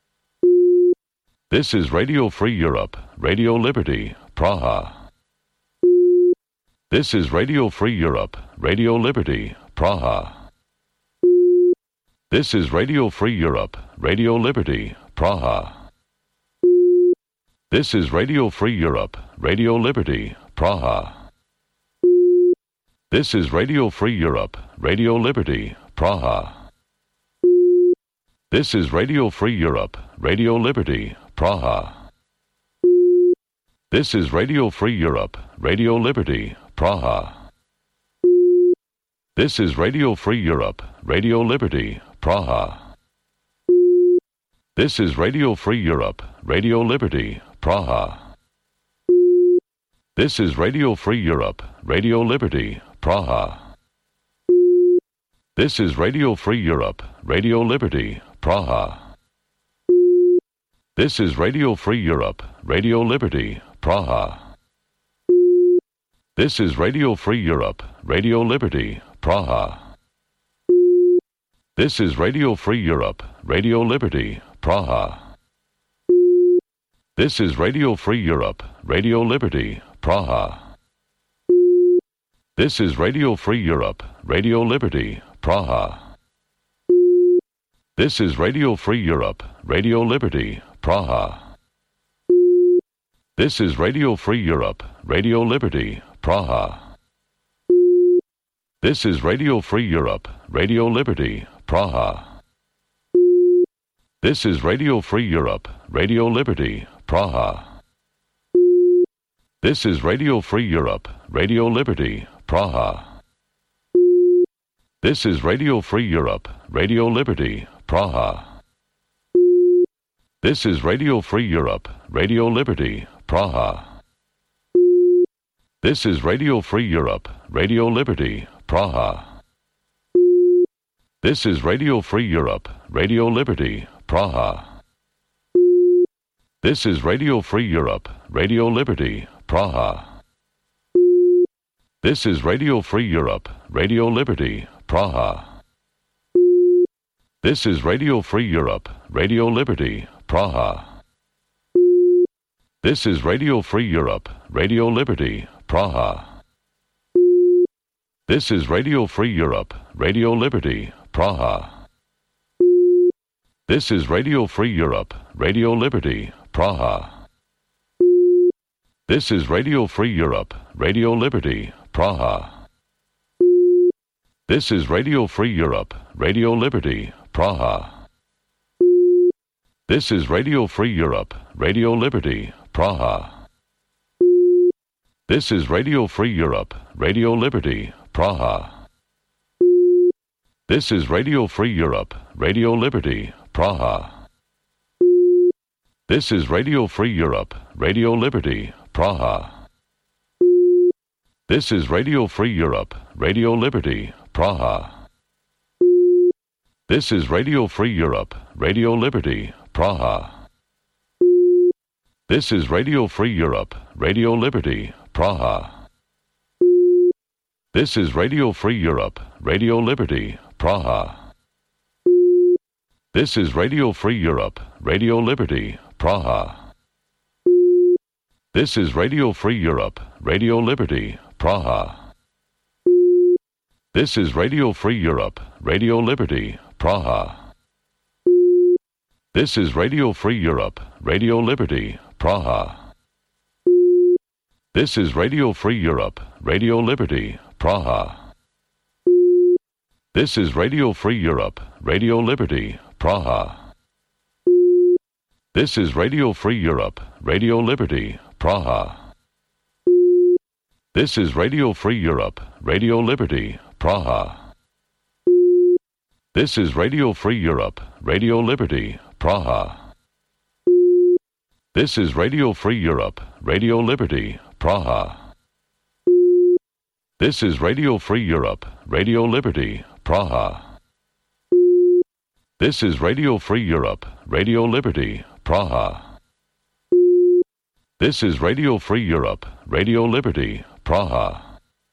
This is Radio Free Europe, Radio Liberty, Praha. This is Radio Free Europe, Radio Liberty, Praha. This is Radio Free Europe, Radio Liberty, Praha. This is Radio Free Europe, Radio Liberty, Praha. This is Radio Free Europe, Radio Liberty, Praha. This is Radio Free Europe, Radio Liberty, Praha. This is Radio Free Europe, Radio Liberty, Praha. This is Radio Free Europe, Radio Liberty, Praha. This is Radio Free Europe, Radio Liberty, Praha. This is Radio Free Europe, Radio Liberty, Praha. This is Radio Free Europe, Radio Liberty, Praha. This is Radio Free Europe, Radio Liberty, Praha. This is Radio Free Europe, Radio Liberty, Praha. This is Radio Free Europe, Radio Liberty, Praha. This is Radio Free Europe, Radio Liberty, Praha. This is Radio Free Europe, Radio Liberty, Praha. This is Radio Free Europe, Radio Liberty, Praha. This is Radio Free Europe, Radio Liberty, Praha. This is Radio Free Europe, Radio Liberty, Praha. This is Radio Free Europe, Radio Liberty, Praha. This is Radio Free Europe, Radio Liberty, Praha. This is Radio Free Europe, Radio Liberty, Praha. This is Radio Free Europe, Radio Liberty, Praha. This is Radio Free Europe, Radio Liberty, Praha. This is Radio Free Europe, Radio Liberty, Praha. This is Radio Free Europe, Radio Liberty, Praha. This is Radio Free Europe, Radio Liberty, Praha. This is Radio Free Europe, Radio Liberty, Praha. This is Radio Free Europe, Radio Liberty, Praha. This is Radio Free Europe, Radio Liberty, Praha. This is Radio Free Europe, Radio Liberty, Praha. This is Radio Free Europe, Radio Liberty, Praha. This is Radio Free Europe, Radio Liberty, Praha. This is Radio Free Europe, Radio Liberty, Praha. This is Radio Free Europe, Radio Liberty, Praha. This is Radio Free Europe, Radio Liberty, Praha. This is Radio Free Europe, Radio Liberty, Praha. This is Radio Free Europe, Radio Liberty, Praha. This is Radio Free Europe, Radio Liberty, Praha. This is Radio Free Europe, Radio Liberty, Praha. This is Radio Free Europe, Radio Liberty, Praha. This is Radio Free Europe, Radio Liberty, Praha. This is Radio Free Europe, Radio Liberty, Praha. This is Radio Free Europe, Radio Liberty, Praha. This is Radio Free Europe, Radio Liberty, Praha. This is Radio Free Europe, Radio Liberty, Praha. This is Radio Free Europe, Radio Liberty, Praha. This is Radio Free Europe, Radio Liberty, Praha. This is Radio Free Europe, Radio Liberty, Praha. This is Radio Free Europe, Radio Liberty, Praha. This is Radio Free Europe, Radio Liberty, Praha. This is Radio Free Europe, Radio Liberty, Praha. This is Radio Free Europe, Radio Liberty, Praha. This is Radio Free Europe, Radio Liberty, Praha.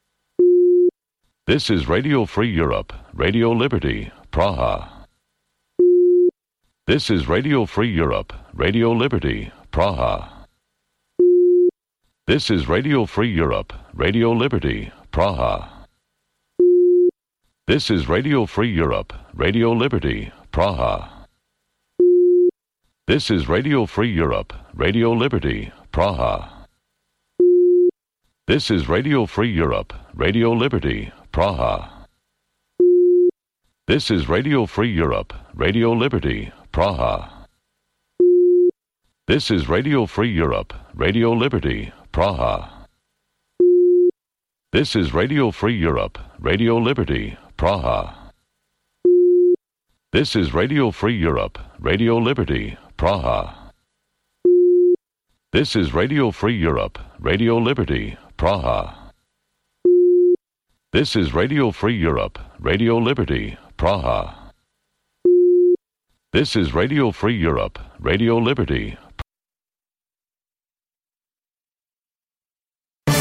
This is Radio Free Europe, Radio Liberty, Praha. This is Radio Free Europe, Radio Liberty, Praha. This is Radio Free Europe, Radio Liberty, Praha. This is Radio Free Europe, Radio Liberty, Praha. This is Radio Free Europe, Radio Liberty, Praha. This is Radio Free Europe, Radio Liberty, Praha. This is Radio Free Europe, Radio Liberty, Praha. This is Radio Free Europe, Radio Liberty, Praha. This is Radio Free Europe, Radio Liberty, Praha. This is Radio Free Europe, Radio Liberty, Praha. This is Radio Free Europe, Radio Liberty, Praha. This is Radio Free Europe, Radio Liberty, Praha. This is Radio Free Europe, Radio Liberty,